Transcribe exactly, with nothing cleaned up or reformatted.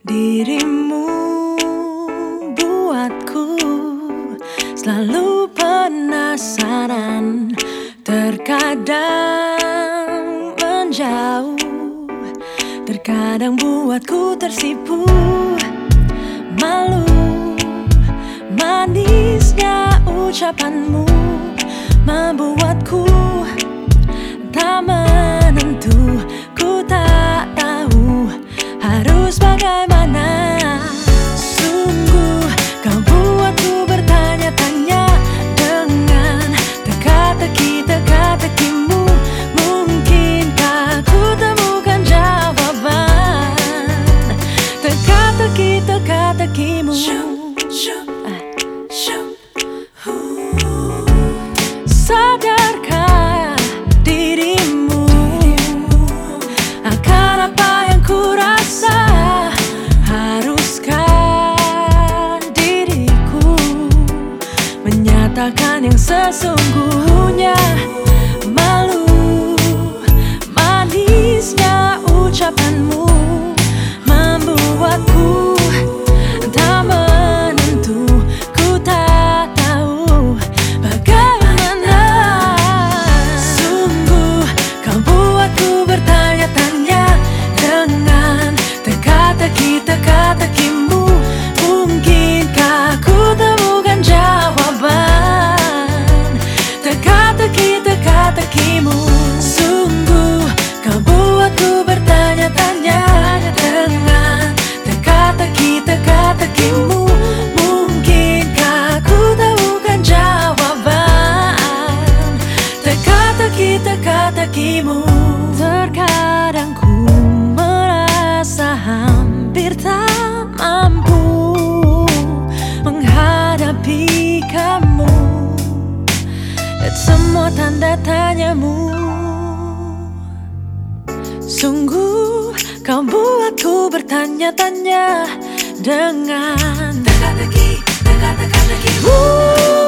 Dirimu buatku selalu penasaran, terkadang menjauh, terkadang buatku tersipu. Malu manisnya ucapanmu membuatku tak menentu. Ku tak tahu harus bagaimana. Sungguh kau buatku bertanya-tanya dengan teka-teki teka-tekimu. Mungkinkah ku temukan jawaban teka-teki teka-tekimu. Sadarkah dirimu akan apa yang ku rasa? Haruskah diriku menyatakan yang sesungguhnya? Malu manisnya ucapanmu membuatku tak menentu. Ku tak tahu bagaimana. Sungguh kau buatku bertanya-tanya dengan teka-teki teka-tekimu. Mungkinkah ku temukan jawaban teka-teki teka-tekimu. Sungguh kau buatku bertanya-tanya dengan teka-teki teka-tekimu. Mungkinkah ku temukan jawaban teka-teki teka-tekimu. Terkadang ku merasa hampir tak mampu menghadapi kamu dan semua tanda tanyamu. Sungguh kau buatku bertanya-tanya dengan teka-teki teka-teki.